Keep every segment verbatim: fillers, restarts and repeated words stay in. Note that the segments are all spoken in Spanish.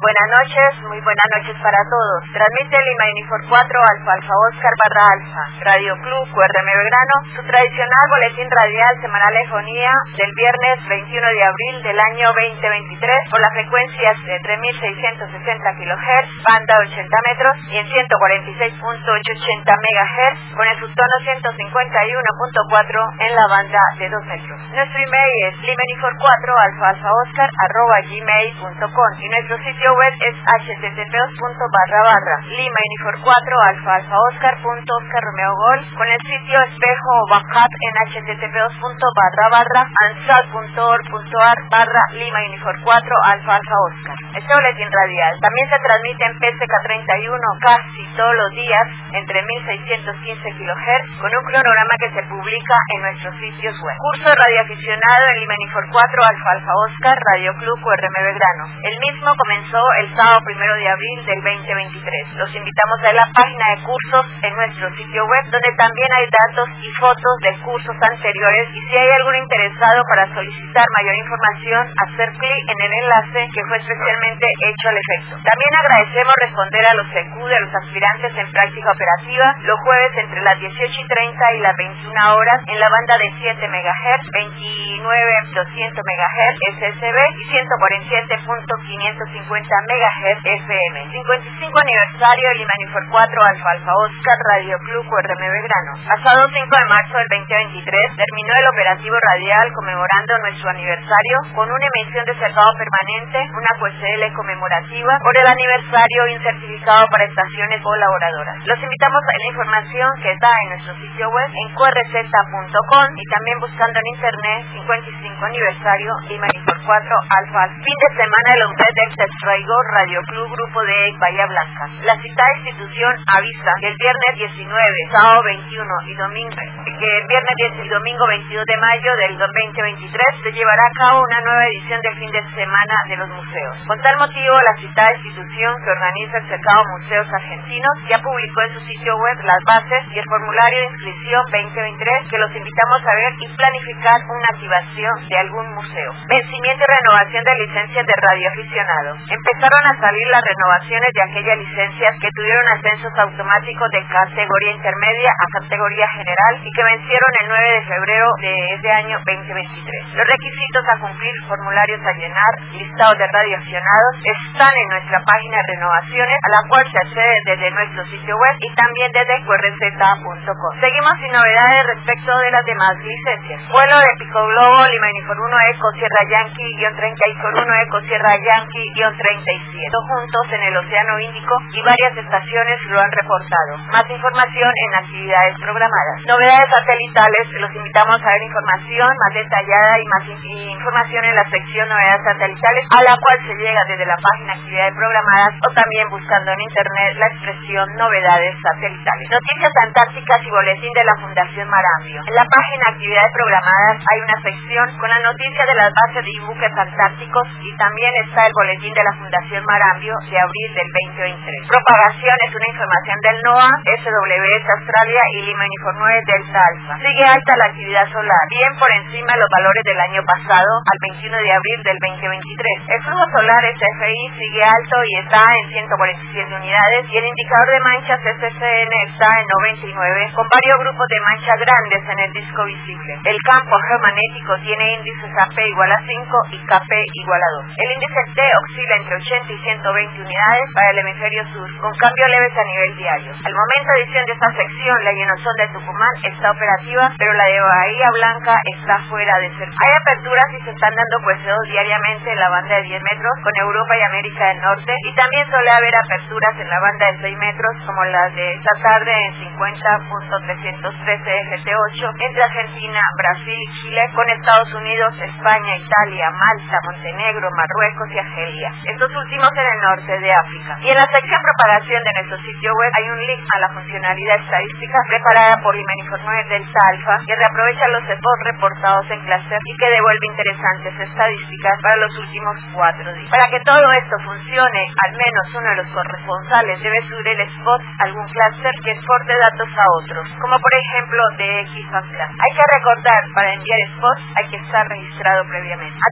Buenas noches, muy buenas noches para todos. Transmite Lima Unifor cuatro Alfa Alfa Oscar barra Alfa, Radio Club Q R M Belgrano, su tradicional boletín radial semanal de fonía del viernes veintiuno de abril del año veinte veintitrés por las frecuencias de tres mil seiscientos sesenta kilohertz, banda ochenta metros y en ciento cuarenta y seis punto ochocientos ochenta megahertz con el subtono ciento cincuenta y uno punto cuatro en la banda de dos metros. Nuestro email es lima unifor cuatro alfa alfa oscar arroba gmail punto com y nuestro sitio web es h t t p punto barra barra lima unifor cuatro alfa alfa oscar punto oscar romeo gol con el sitio espejo o backup en h t t p punto barra barra ansat punto org punto a r barra lima unifor cuatro alfa alfa oscar. Este boletín radial también se transmite en P S K treinta y uno casi todos los días entre mil seiscientos quince kilohertz con un cronograma que se publica en nuestros sitios web. Curso de radioaficionado en Lima Unifor cuatro Alfa Alfa Oscar, Radio Club Q R M Belgrano. El mismo comenzó el sábado primero de abril del veinte veintitrés. Los invitamos a la página de cursos en nuestro sitio web, donde también hay datos y fotos de cursos anteriores, y si hay algún interesado para solicitar mayor información, hacer clic en el enlace que fue especialmente hecho al efecto. También agradecemos responder a los C Q de los aspirantes en práctica operativa los jueves entre las dieciocho y treinta y las veintiuna horas en la banda de siete megahertz, veintinueve doscientos megahertz S S B y ciento cuarenta y siete punto quinientos cincuenta megahertz F M. cincuenta y cinco aniversario de Lima Unifor cuatro Alfa Alfa Oscar, Radio Club Q R M Belgrano. Pasado cinco de marzo del veinte veintitrés terminó el operativo radial conmemorando nuestro aniversario con una emisión de cercado permanente, una Q S L conmemorativa por el aniversario y un certificado para estaciones colaboradoras. Los invitamos a la información que está en nuestro sitio web en q r z punto com y también buscando en internet cincuenta y cinco aniversario Lima Unifor cuatro Alfa Alfa. Fin de semana de la U T E D Traigo Radio Club Grupo de Bahía Blanca. La citada institución avisa que el viernes diecinueve, sábado veintiuno y domingo que el viernes diez y domingo veintidós de mayo del veinte veintitrés se llevará a cabo una nueva edición del fin de semana de los museos. Con tal motivo, la citada institución que organiza el cercado Museos Argentinos ya publicó en su sitio web las bases y el formulario de inscripción veinte veintitrés que los invitamos a ver y planificar una activación de algún museo. Vencimiento y renovación de licencias de radioaficionado. Empezaron a salir las renovaciones de aquellas licencias que tuvieron ascensos automáticos de categoría intermedia a categoría general y que vencieron el nueve de febrero de este año veinte veintitrés. Los requisitos a cumplir, formularios a llenar, listados de radioaficionados están en nuestra página de renovaciones, a la cual se accede desde nuestro sitio web y también desde q r z punto com. Seguimos sin novedades respecto de las demás licencias. Vuelo de Pico Globo, Lima Unifor uno Eco Sierra Yankee treinta y uno Eco Sierra Yankee treinta y siete, juntos en el Océano Índico y varias estaciones lo han reportado. Más información en actividades programadas. Novedades satelitales, los invitamos a ver información más detallada y más in- información en la sección novedades satelitales, a la cual se llega desde la página actividades programadas o también buscando en internet la expresión novedades satelitales. Noticias antárticas y boletín de la Fundación Marambio. En la página actividades programadas hay una sección con la noticia de las bases de buques antárticos y también está el boletín de la Fundación Marambio de abril del veinte veintitrés. Propagación es una información del NOAA, S W S Australia y Lima Unifor nueve Delta Alpha. Sigue alta la actividad solar, bien por encima de los valores del año pasado al veintiuno de abril del veinte veintitrés. El flujo solar S F I sigue alto y está en ciento cuarenta y siete unidades y el indicador de manchas S S N está en noventa y nueve con varios grupos de manchas grandes en el disco visible. El campo geomagnético tiene índices A P igual a cinco y K P igual a dos. El índice T oscila entre ochenta y ciento veinte unidades para el hemisferio sur, con cambios leves a nivel diario. Al momento de edición de esta sección, la llenozón de Tucumán está operativa, pero la de Bahía Blanca está fuera de servicio. Hay aperturas y se están dando cueceos diariamente en la banda de diez metros con Europa y América del Norte, y también suele haber aperturas en la banda de seis metros, como las de esta tarde en cincuenta punto trescientos trece F T ocho entre Argentina, Brasil y Chile, con Estados Unidos, España, Italia, Malta, Montenegro, Marruecos y Argelia. Estos últimos en el norte de África. Y en la sección propagación de nuestro sitio web hay un link a la funcionalidad estadística preparada por Lima Unifor nueve Delta Alpha que reaprovecha los spots reportados en clase y que devuelve interesantes estadísticas para los últimos cuatro días. Para que todo esto funcione, al menos uno de los corresponsales debe subir el spot a algún clúster que exporte datos a otros, como por ejemplo de X Factor. Hay que recordar, para enviar spots hay que estar registrado previamente. A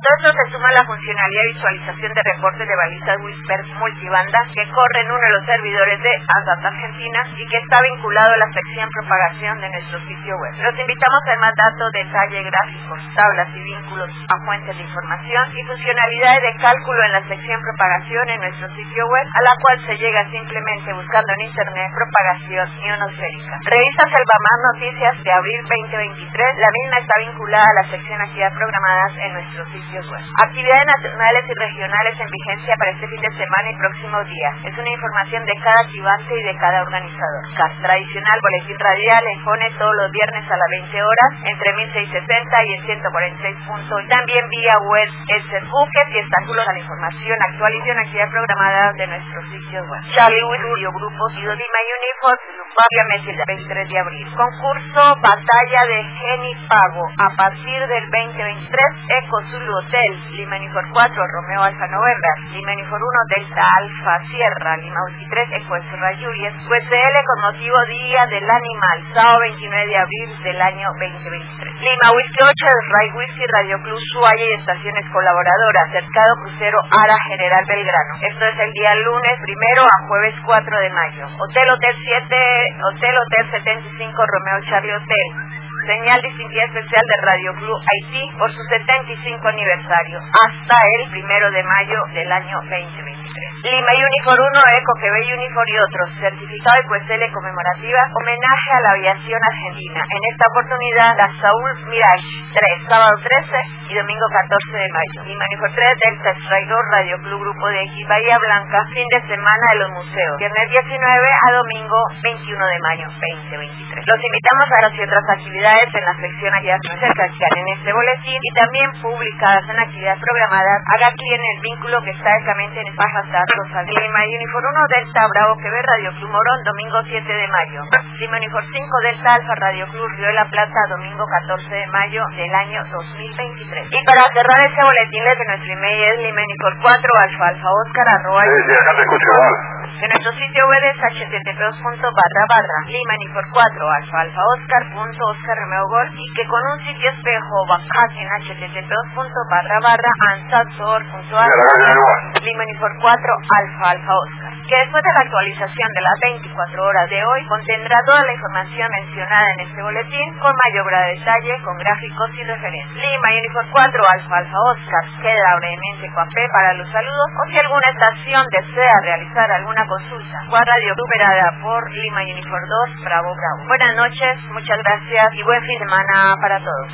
todo esto se suma la funcionalidad de visualización de reportes de balizas Whisper multibanda que corre en uno de los servidores de ASAT Argentina y que está vinculado a la sección propagación de nuestro sitio web. Los invitamos a ver más datos, detalle, gráficos, tablas y vínculos a fuentes de información y funcionalidades de cálculo en la sección propagación en nuestro sitio web, a la cual se llega simplemente buscando en internet propagación ionosférica. Revista Selvamar Noticias de abril veinte veintitrés, la misma está vinculada a la sección actividades programadas en nuestro sitio web. Actividades nacionales y regionales en vigencia para este fin de semana y próximos días. Es una información de cada activante y de cada organizador. C A S tradicional, boletín radial, en Jone todos los viernes a las veinte horas, entre mil seiscientos sesenta y el ciento cuarenta y seis puntos. También vía web, el buques y estáculos a la información, actualización, actividades programadas de nuestro sitio web. Charlie Willy, grupos y Lima Uniform, obviamente el veintitrés de abril. Concurso Batalla de Genipago. A partir del veinte veintitrés, Eco Zulu Hotel, Lima Uniform cuatro, Romeo Alfa November, Lima Uniform uno, Delta Alfa Sierra, Lima veintitrés, Eco Sierra Juliet, U S L con motivo Día del Animal, sábado veintinueve de abril del año veinte veintitrés. Lima Whisky ocho, Ray Whisky, Radio Club Suaya y estaciones colaboradoras, Cercado Crucero Ara General Belgrano. Esto es el día lunes primero a jueves cuatro de mayo. Hotel Hotel siete, Hotel Hotel setenta y cinco, Romeo Charlie Hotel. Señal distintiva especial de Radio Club Haití por su setenta y cinco aniversario, hasta el primero de mayo del año veinte veintitrés. Lima Uniform uno, Eco Quebec Uniform y otros, certificado de Cuestele conmemorativa, homenaje a la aviación argentina. En esta oportunidad, la Saúl Mirage tres, sábado trece y domingo catorce de mayo. Lima Uniform tres, Delta Extraidor, Radio Club Grupo de X, Bahía Blanca, fin de semana de los museos, viernes diecinueve a domingo veintiuno de mayo veinte veintitrés. Los invitamos a las y otras actividades en la sección actividades cerca que están en este boletín y también publicadas en actividades programadas. Haga clic en el vínculo que está directamente en Pajas Rosa. Lima Uniform uno, Delta Bravo Quebec, Radio Club Morón, domingo siete de mayo. Lima Uniform cinco, Delta Alfa, Radio Club Río de la Plata, domingo catorce de mayo del año dos mil veintitrés. Y para cerrar este boletín, de nuestro email es Lima Uniform cuatro, Alfa Alfa Oscar, arroba. Sí, sí, acá te escucho, ¿vale? Que nuestro sitio web es h t t p barra barra Lima Uniform cuatro, Alfa Alfa Oscar punto Oscar Romeo Gol, y que con un sitio espejo bajad en h t t p barra barra ansatfor punto a r Lima Uniform cuatro, Alfa Alfa Oscar, que después de la actualización de las veinticuatro horas de hoy contendrá toda la información mencionada en este boletín con mayor grado de detalle, con gráficos y referencias. Lima Uniform cuatro, Alfa Alfa Oscar queda brevemente coapé para los saludos, o si alguna estación desea realizar alguna consulta o a radio superada por Lima Uniform dos, Bravo Bravo. Buenas noches, muchas gracias y buen fin de semana para todos.